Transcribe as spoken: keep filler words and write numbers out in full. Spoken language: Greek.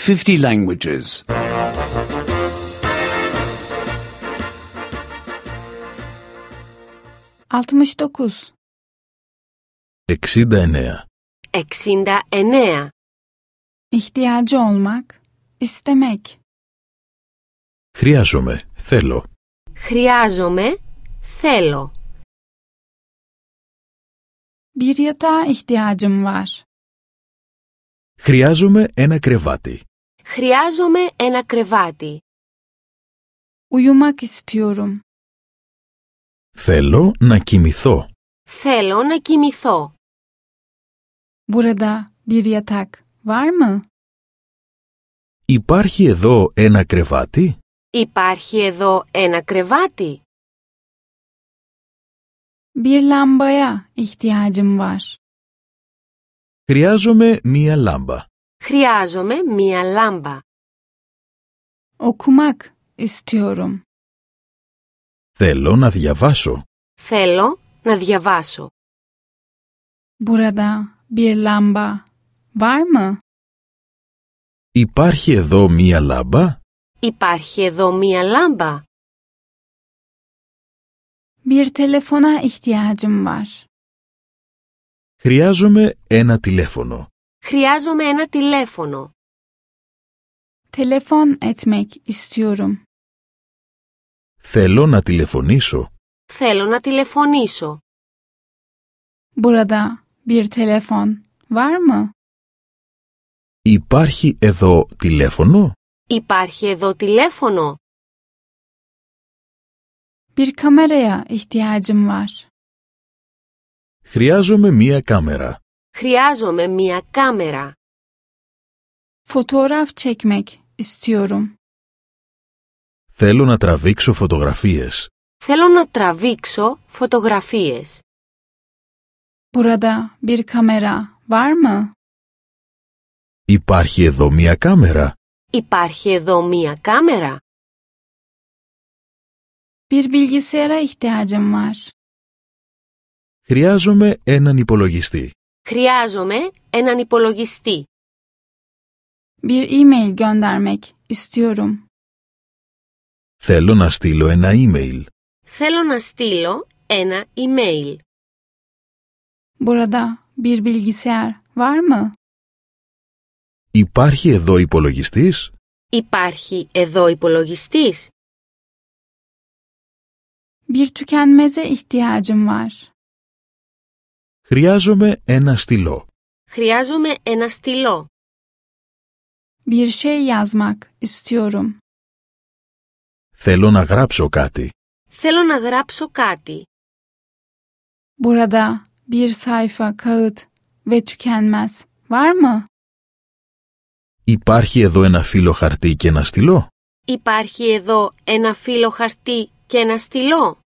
fifty languages. altmış dokuz. εξήντα εννέα. εξήντα εννέα. İhtiyacı olmak, istemek. Χρειάζομαι, θέλω. Χρειάζομαι, θέλω. Bir yatağa ihtiyacım var. Χρειάζομαι ένα κρεβάτι. Χρειάζομαι ένα κρεβάτι. Uyumak istiyorum. Θέλω να κοιμηθώ. Θέλω να κοιμηθώ. Burada bir yatak var mı? Υπάρχει εδώ ένα κρεβάτι? Υπάρχει εδώ ένα κρεβάτι? Bir lambaya ihtiyacım var. Χρειάζομαι μία λάμπα. Χρειάζομαι μία λάμπα. Okumak istiyorum. Θέλω να διαβάσω. Θέλω να διαβάσω. Burada bir lamba var mı? Υπάρχει εδώ μία λάμπα? Υπάρχει εδώ μία λάμπα? Bir telefona ihtiyacım var. Χρειάζομαι ένα τηλέφωνο. Χρειάζομαι ένα τηλέφωνο. Telefon etmek istiyorum. Θέλω να τηλεφωνήσω. Θέλω να τηλεφωνήσω. Burada bir telefon var mı? Υπάρχει εδώ τηλέφωνο? Υπάρχει εδώ τηλέφωνο? Bir kameraya ihtiyacım var. Χρειάζομαι μία κάμερα. Χρειάζομαι μία κάμερα. Fotoğraf çekmek istiyorum. Θέλω να τραβήξω φωτογραφίες. Θέλω να τραβήξω φωτογραφίες. Burada bir kamera var mı? Υπάρχει εδώ μία κάμερα? Υπάρχει εδώ μία κάμερα? Bir bilgisayara ihtiyacım var. Χρειάζομαι έναν υπολογιστή. Χρειάζομαι έναν υπολογιστή. Bir e-mail göndermek istiyorum. Θέλω να στείλω ένα email. Θέλω να στείλω ένα email. Burada bir bilgisayar var mı? Υπάρχει εδώ υπολογιστής? Υπάρχει εδώ υπολογιστής? Bir tükenmeze ihtiyacım var. Χρειάζομαι ένα στυλό. Χρειάζομαι ένα στυλό. Bir şey yazmak istiyorum. Θέλω να γράψω κάτι. Θέλω να γράψω κάτι. Burada bir sayfa kağıt ve tükenmez var mı? Υπάρχει εδώ ένα φύλλο χαρτί και ένα στυλό? Υπάρχει εδώ ένα φύλλο χαρτί και ένα στυλό?